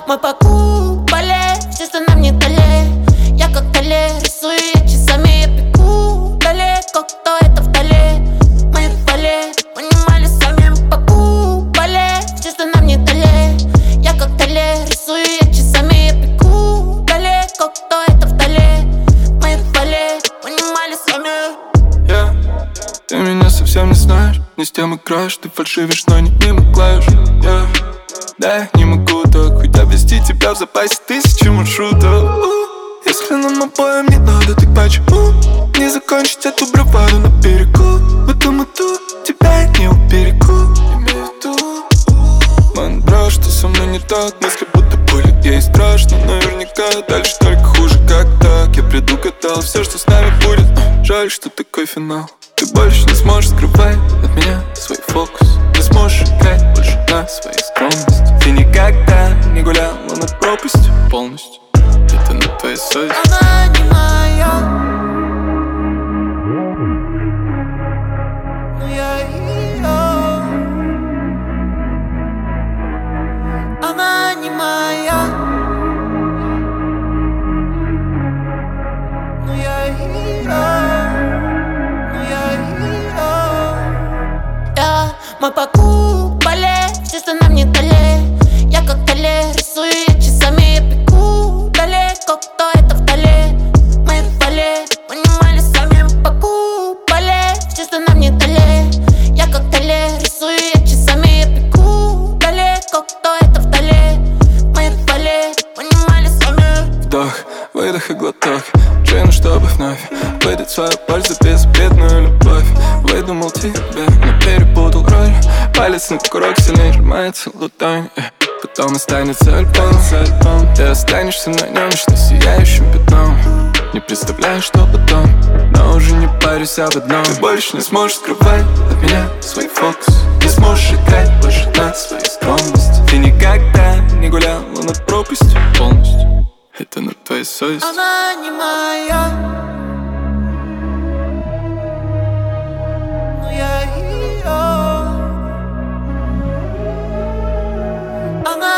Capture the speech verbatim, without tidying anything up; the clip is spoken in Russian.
Мы покупали все, что нам не дали. Я как Дали, рисую я часами, я пеку далеко, кто это вдали. Мы вдали, понимали сами. Мы покупали все, что нам не дали. Я как Дали, рисую я часами, я пеку далеко, кто это вдали. Мы вдали, понимали сами. Yeah. Ты меня совсем не знаешь, не с тем играешь. Ты фальшивишь, но не мимо клавиш. Yeah. Да, я не могу так, хоть обвести тебя в запасе тысячи маршрутов. Если нам обоим не надо, так почему не закончить эту браваду на берегу? В этом иду, тебя я не уберегу. Имею в виду, ман, брат, что со мной не так. Мысли будто были, ей страшно наверняка. Дальше только хуже, как так. Я предугадал все, что с нами будет. Жаль, что такой финал. Ты больше не сможешь скрывать от меня свой фокус. Не сможешь играть больше на своей скромности. Ты никогда не гуляла над пропастью полностью. Это на твоей совести. Она не моя, но я ее. Она не моя, но я ее, но я ее. Я, мы покупали все, что нам не дали. Я как Дали, рисую я часами, я пеку далеко, кто это вдали. Мы вдали, понимали сами. Мы покупали все, что нам не дали. Я как Дали, рисую я часами, я пеку далеко, кто это вдали. Мы вдали, понимали сами. Вдох, выдох и глоток джина, чтобы вновь выдать свою пользу, безобидную любовь. Выдумал тебя, но перепутал роль. Палец на курок сильнее сжимается ладонь. Потом останется альбом. Ты останешься на нем вечно сияющим пятном. Не представляю, что потом, но уже не парюсь об одном. Ты больше не сможешь скрывать от меня свой фокус. Не сможешь играть больше на своей скромности. Ты никогда не гуляла над пропастью полностью. Это на твоей совести. Она не моя, но я ее. Она